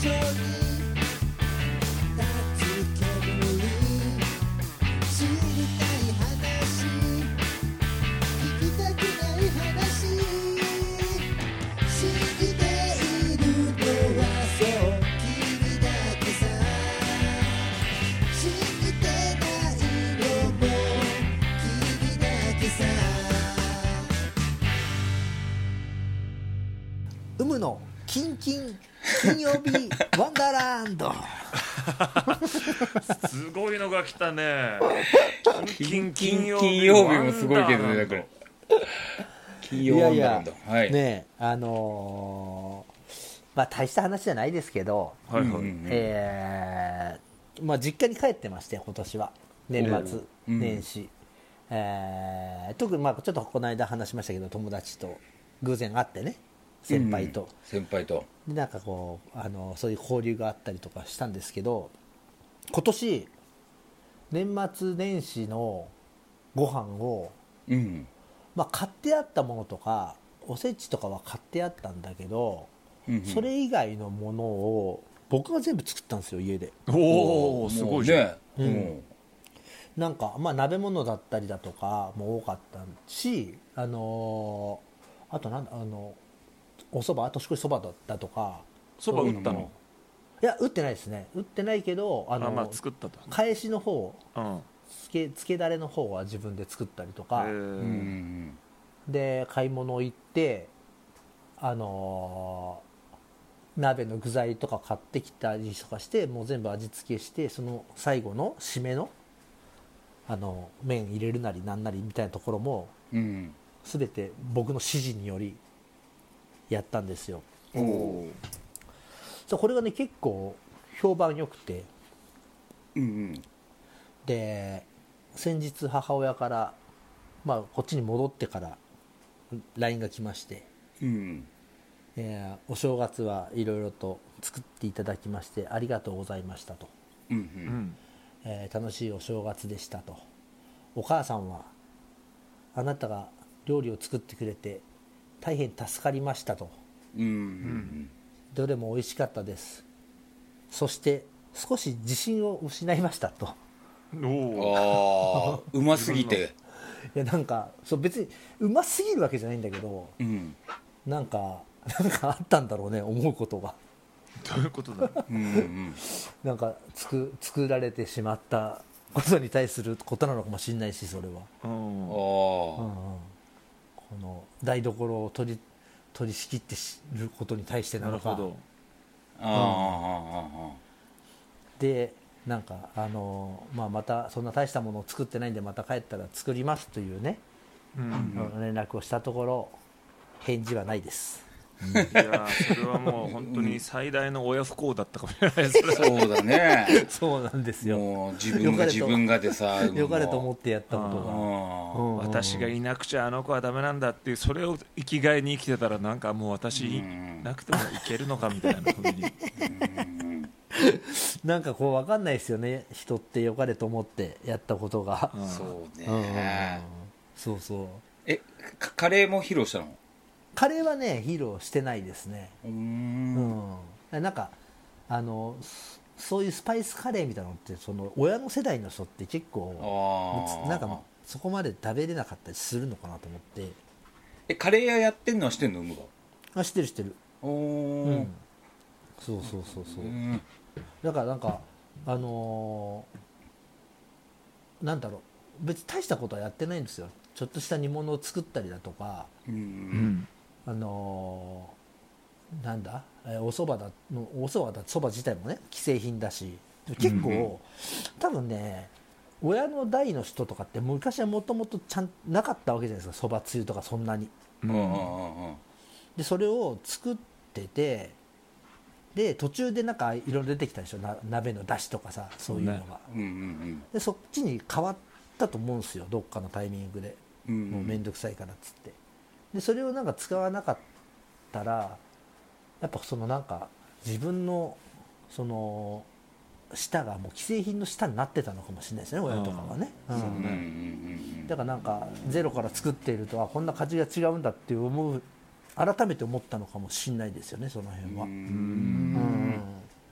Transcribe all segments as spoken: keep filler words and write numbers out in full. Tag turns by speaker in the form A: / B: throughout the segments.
A: 緒に立つ煙知りたい話聞きたくない話信じているのはそう君だけさ信じてないのも君だけさ有無のキンキン金曜日ワンダーランド
B: すごいのが来たね。
C: 金金曜日もすごいけどね、だから金曜ワンダーランド。
A: いやいや
C: はい
A: ねえあのー、まあ大した話じゃないですけど、
B: はいはい、
C: うんうん
A: えーまあ、実家に帰ってまして今年は年末
C: うん
A: 年始、えー特にまあちょっとこの間話しましたけど友達と偶然会ってね先輩と、
C: うん先輩と
A: でなんかこうあのそういう交流があったりとかしたんですけど今年年末年始のご飯を、
C: うん
A: まあ、買ってあったものとかおせちとかは買ってあったんだけど、
C: うんうん
A: それ以外のものを僕が全部作ったんですよ家で。
B: おおすごいじゃん、
C: ね
A: うん
C: うん
A: なんか、まあ、鍋物だったりだとかも多かったし、あのーあとなんだあのおそば年越しそばだったとか
B: そば打ったの？
A: いや打ってないですね打ってないけどあの
B: あまあ作ったと。
A: 返しの方
B: うん。
A: つけつけだれの方は自分で作ったりとか、
B: へー
C: うんうん
A: で買い物行ってあのー鍋の具材とか買ってきたりとかしてもう全部味付けしてその最後の締めのあの麺入れるなりなんなりみたいなところも
C: うん
A: 全て僕の指示によりやったんですよ。
B: おお
A: そうこれがね結構評判良くて
C: うんうん
A: で先日母親から、まあ、こっちに戻ってから ライン が来まして、
C: うん
A: えーお正月はいろいろと作っていただきましてありがとうございましたと、
C: うんう
B: ー。うんん。
A: えー楽しいお正月でしたとお母さんはあなたが料理を作ってくれて大変助かりましたと
C: うんうん
A: どれも美味しかったですそして少し自信を失いましたと
B: おお。
C: ああうますぎて
A: いやなんかそう別にうますぎるわけじゃないんだけど
C: うん
A: なんかなんかあったんだろうね思うことが
B: どういうことだ。
C: うんうん
A: なんか作作られてしまったことに対することなのかもしれないしそれは、
B: うん。
C: あ
A: うんうん、
C: あ
A: この台所を取り取り仕切ってしることに対してなのか
B: なるほど。
C: ああああ
A: でなんかあの、まあ、またそんな大したものを作ってないんでまた帰ったら作りますというね、
B: うん。
A: 連絡をしたところ返事はないです
B: いやーそれはもう本当に最大の親不幸だったかもしれないですね。
C: そうだね
A: そうなんですよ
C: もう自分が自分がでさ
A: よかれと思ってやったことが、
C: あ
A: うん
B: 私がいなくちゃあの子はダメなんだっていうそれを生きがいに生きてたらなんかもう私い
C: うん
B: なくてもいけるのかみたいな風に。
A: なんかこう分かんないですよね人ってよかれと思ってやったことが、
B: うん
C: そう
A: うんうんうん
C: ね
A: そうそう
C: えカカレーも披露したの
A: カレーはね披露してないですね
C: うー
A: うんんなんかあのそそういうスパイスカレーみたいなのってその親の世代の人って結構
C: ああ
A: なんかそこまで食べれなかったりするのかなと思って
C: えカレー屋やってんのは知ってんのうむが
A: あ知ってる知ってる
C: お
A: う
C: お
A: んそうそうそうそう
C: うん
A: だからなんかあのーなんだろう別に大したことはやってないんですよちょっとした煮物を作ったりだとか
C: う
B: うんん。
A: あのーなんだえーお蕎麦だのお蕎麦だ蕎麦自体もね既製品だし結構、
C: うん
A: 多分ね親の代の人とかって昔はもともとちゃんなかったわけじゃないですか蕎麦つゆとかそんなに
B: う
C: うんんうんうん
A: でそれを作っててで途中でなんかいろいろ出てきたでしょな鍋の出汁とかさそういうのが
C: うんうん
A: でそっちに変わったと思うんですよどっかのタイミングで
C: うんうん
A: もう面倒くさいからっつってでそれをなんか使わなかったらやっぱそのなんか自分のその舌がもう既製品の舌になってたのかもしれないですね親とかはね、うん
C: うんうんうん
A: だからなんかゼロから作っているとはこんな味が違うんだって思う改めて思ったのかもしれないですよねその辺は、
C: う
A: うん
C: ん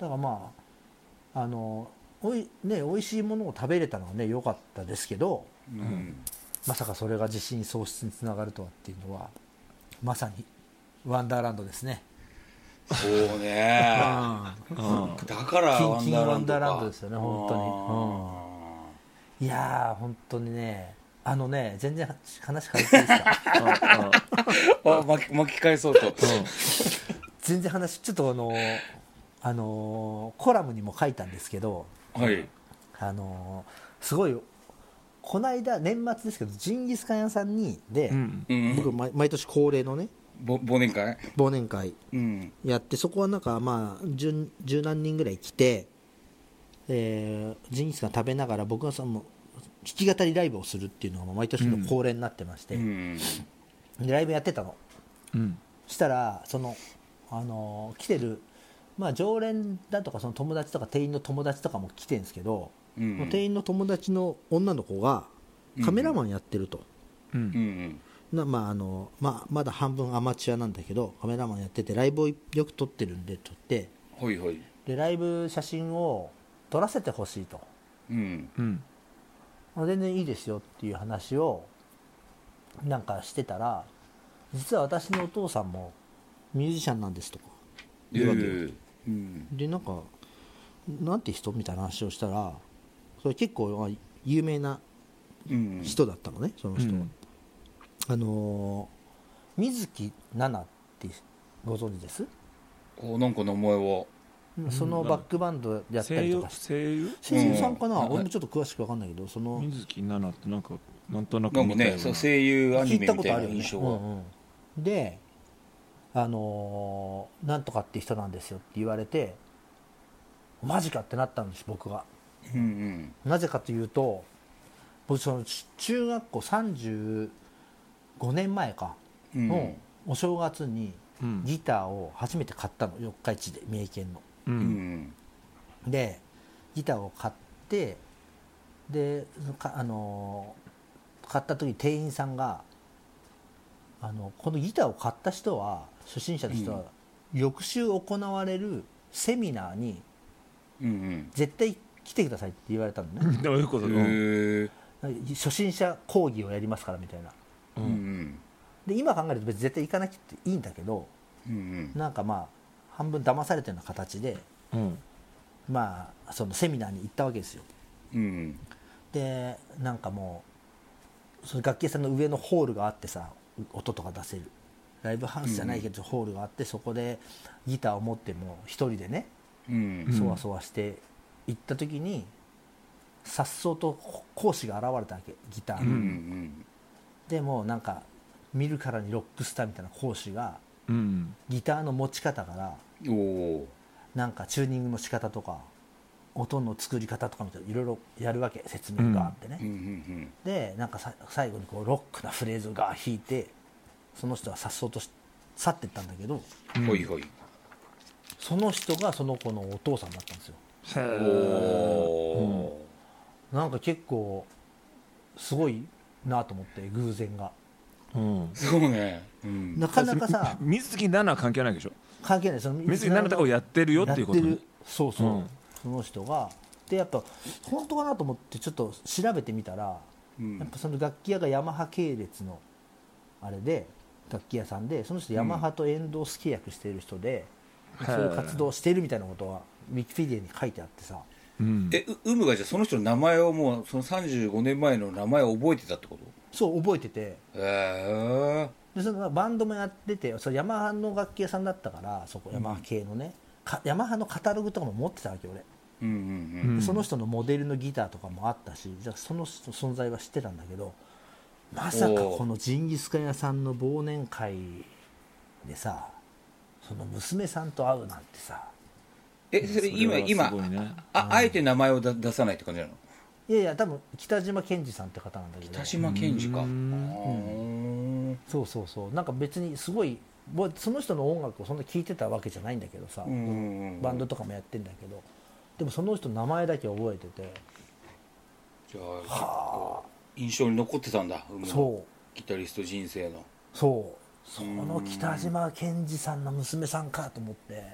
D: だからまああのおい、ね、美味しいものを食べれたのはね良かったですけど、
C: うん
D: まさかそれが自信喪失につながるとはっていうのはまさにワンダーランドですね。
C: そうね
B: うん
C: だから
D: キン
C: ワン
D: キンワンダー
C: ダーランドか
D: ランドですよね本当に、うん、いやー本当にねあのね全然話変えていいですか
C: あ巻き巻き返そうと
D: 全然話ちょっとあのあのコラムにも書いたんですけど、
C: はい
D: あのすごいこの間年末ですけどジンギスカン屋さんにで、
B: うん
C: うん
D: 僕毎毎年恒例のね
C: ぼ忘年会
D: 忘年会
C: うん
D: やってそこはなんかまあ十十何人ぐらい来て、えージンギスカン食べながら僕がその弾き語りライブをするっていうのが毎年の恒例になってまして、
C: うん
D: でライブやってたの
B: うん
D: したらその、あの来てる、まあ、常連だとかその友達とか店員の友達とかも来てるんですけど、
C: うん
D: その店員の友達の女の子がカメラマンやってると、
B: う
C: うんん
D: なまああのまあ、まだ半分アマチュアなんだけどカメラマンやっててライブをよく撮ってるんで撮って
C: ほいほい
D: でライブ写真を撮らせてほしいと
C: うん
B: うん
D: あ全然いいですよっていう話をなんかしてたら実は私のお父さんもミュージシャンなんですとか言うわけよ、
C: うん
D: でなんかなんて人みたいな話をしたらそれ結構まあ有名な
C: うん
D: 人だったのねその人は、
B: うん
D: あのー水木奈々ってご存知です
C: おなんか名前は
D: そのバックバンドやった
B: 声優
D: りとかして
B: 声優
D: 声優さんかな、
C: うん
D: 俺もちょっと詳しく分かんないけどその
B: 水木奈々ってなんかなんとなく
C: なんか
B: 見たような
C: ねそう声優アニ
D: 聞い
C: メみたいな
D: たことあるよね
C: 印象が
D: うんうんであのーなんとかって人なんですよって言われてマジかってなったんです僕が
C: うん
D: なぜかというと僕そのち中学校さんじゅうごねんまえか
C: うん
D: のお正月に
B: うん
D: ギターを初めて買ったの四日市で三重県の
B: う
C: うんん
D: でギターを買ってでかあのー買った時店員さんがあのこのギターを買った人は初心者の人は、翌週行われるセミナーに
C: うん
D: 絶対来てくださいって言われたのね
B: どういうこと
C: うん
B: うん
C: へえ
D: 初心者講義をやりますからみたいな
C: うんうん
D: で今考えると別に絶対行かなきゃっていいんだけど
C: うん
D: なんかまあ半分騙されてるような形で
B: うん
D: まあそのセミナーに行ったわけですよ
C: うん
D: でなんかもうその楽器屋さんの上のホールがあってさ音とか出せるライブハウスじゃないけどホールがあってそこでギターを持っても一人でね
C: うん
B: ん
D: そわそわして行った時にさっそうと講師が現れたわけギター
C: うんう
D: の、
C: ん
D: でもなんか見るからにロックスターみたいな講師が
B: うん
D: ギターの持ち方から
C: おお
D: なんかチューニングの仕方とか音の作り方とかみたいないろいろやるわけ説明があってね、
C: うんうん
D: でなんかさ最後にこうロックなフレーズをガー弾いてその人はさっそうとし去っていったんだけど
C: うんほいほい
D: その人がその子のお父さんだったんですよ
B: へ
C: おお
D: なんか結構すごいなと思って偶然が
B: えうん
C: そうねうん
D: なかなかさ
B: 水木奈々は関係ないでしょ
D: 関係ないその
B: 水木奈々とかをやってるよっていうことね
D: やってるそうそう、
B: うん
D: その人がでやっぱ本当かなと思ってちょっと調べてみたら、
C: うん
D: やっぱその楽器屋がヤマハ系列のあれで楽器屋さんでその人ヤマハとエンドース契約している人で、
B: うん
D: そういう活動をしているみたいなことはウィキペディアに書いてあってさ
B: うん
C: えう有無がじゃあその人の名前をもうそのさんじゅうごねんまえの名前を覚えてたってこと
D: そう覚えてて
C: へえ
D: でそのバンドもやっててそれヤマハの楽器屋さんだったからそこヤマハ系のね、かヤマハのカタログとかも持ってたわけ俺、
C: うんうん
B: うん
D: でその人のモデルのギターとかもあったしじゃあその人存在は知ってたんだけどまさかこのジンギスカン屋さんの忘年会でさその娘さんと会うなんてさ
C: えそれ今
B: それは
C: 今
B: すごいね
C: ああえて名前をだ出さないって感じなの
D: いやいや多分北島健二さんって方なんだけど
C: 北島健二か
B: う
C: うんん
D: そうそうそうなんか別にすごいもうその人の音楽をそんな聴いてたわけじゃないんだけどさ、
C: うん
D: バンドとかもやってんだけどでもその人の名前だけ覚えてて
C: じゃあ結構印象に残ってたんだ有無の
D: そう
C: ギタリスト人生の
D: そうその北島健二さんの娘さんかと思って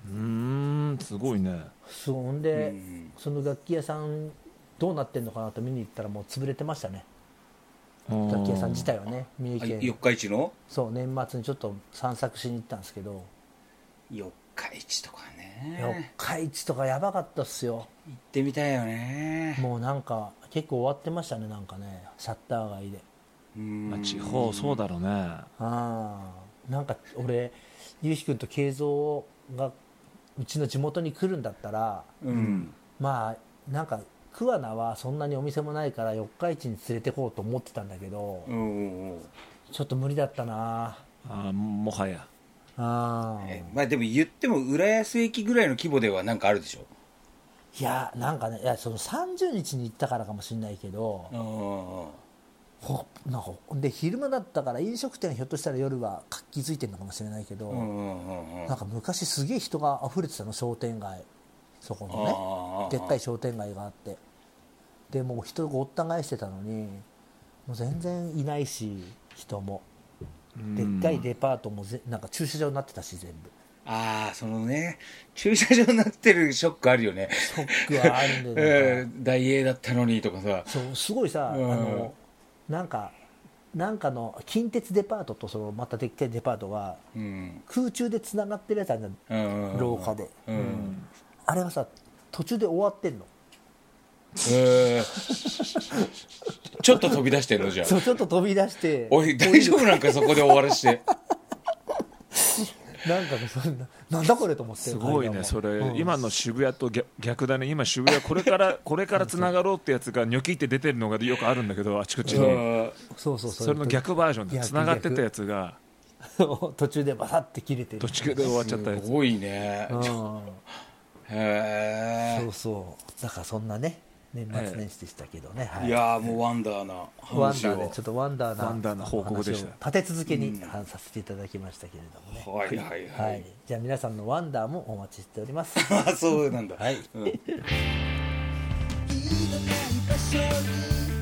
B: うーんすごいね。
D: そうほんで、
C: うん、
D: その楽器屋さんどうなってんのかなと見に行ったらもう潰れてましたね。楽器屋さん自体はね、三重県。
C: 四日市の
D: そう年末にちょっと散策しに行ったんですけど、
C: 四日市とか
D: 四
C: ね
D: 日市とかやばかったっすよ。
C: 行ってみたいよね。
D: もうなんか結構終わってましたね、なんかねシャッター街で。
C: うん
B: まあ、地方そうだろうね。
D: ああなんか俺ゆうひくんと慶三がうちの地元に来るんだったら、
C: うん、
D: まあなんか桑名はそんなにお店もないから四日市に連れてこうと思ってたんだけど、
C: うんうんうん、
D: ちょっと無理だったな
B: あもはや
D: あ。
C: えまあでも言っても浦安駅ぐらいの規模ではなんかあるでしょ。
D: いやなんかね、いやそのさんじゅうにちに行ったからかもしれないけど、ほなんかで昼間だったから飲食店はひょっとしたら夜は活気づいてるのかもしれないけど、
C: うんうんうん、
D: なんか昔すげえ人が溢れてたの、商店街、そこのねでっかい商店街があって、でもう人がごった返してたのにもう全然いないし、人もでっかいデパートもぜなんか駐車場になってたし全部。
C: ああそのね駐車場になってるショックあるよね。
D: ショックはあるんだよね
C: 大英だったのにとかさ。
D: そうすごいさ、うん、あのなんかなんかの近鉄デパートとそのまたでっかいデパートが空中でつながってるやつあるじゃん、うん、廊下で、うんうん、あれはさ途中で終わってんの。
C: へーちょっと飛び出してんのじゃあ。
D: そうちょっと飛び出して
C: おい大丈夫なんかそこで終わらして
D: なんかそんななんだこれと思って。
B: すごいねそれ、うん、今の渋谷と 逆, 逆だね。今渋谷これからこれからつながろうってやつがニョキって出てるのがよくあるんだけど、あちこちに
D: そうそうそう、
B: それの逆バージョンでつながってたやつが
D: 途中でバサッて切れてる、
B: 途中で終わっちゃったやつ。
C: すごいね、
D: うん、
C: へえ。
D: そうそうだからそんなね年末年始でしたけどね、はい、
C: いやもうワンダーな
D: ワンダーでちょっとワンダーな
B: ワンダーな報告でした。
D: 立て続けに、うん、させていただきましたけれどもね、
C: はいはいはい、はい、
D: じゃあ皆さんのワンダーもお待ちしております。
C: そうなんだ、
D: はい、うん